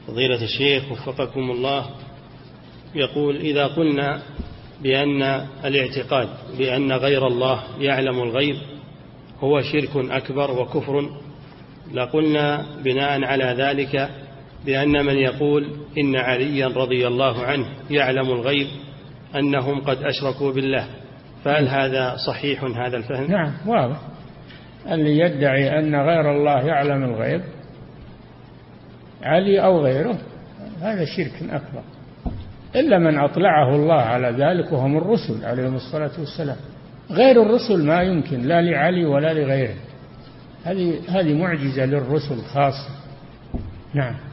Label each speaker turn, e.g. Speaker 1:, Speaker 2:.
Speaker 1: فضيلة الشيخ وفقكم الله، يقول: إذا قلنا بأن الاعتقاد بأن غير الله يعلم الغيب هو شرك أكبر وكفر، لقلنا بناء على ذلك بأن من يقول إن عليا رضي الله عنه يعلم الغيب أنهم قد أشركوا بالله، فهل هذا صحيح هذا الفهم؟
Speaker 2: نعم واضح، اللي يدعي أن غير الله يعلم الغيب علي أو غيره هذا شرك أكبر، إلا من أطلعه الله على ذلك وهم الرسل عليهم الصلاة والسلام. غير الرسل ما يمكن، لا لعلي ولا لغيره، هذه معجزة للرسل خاصة. نعم.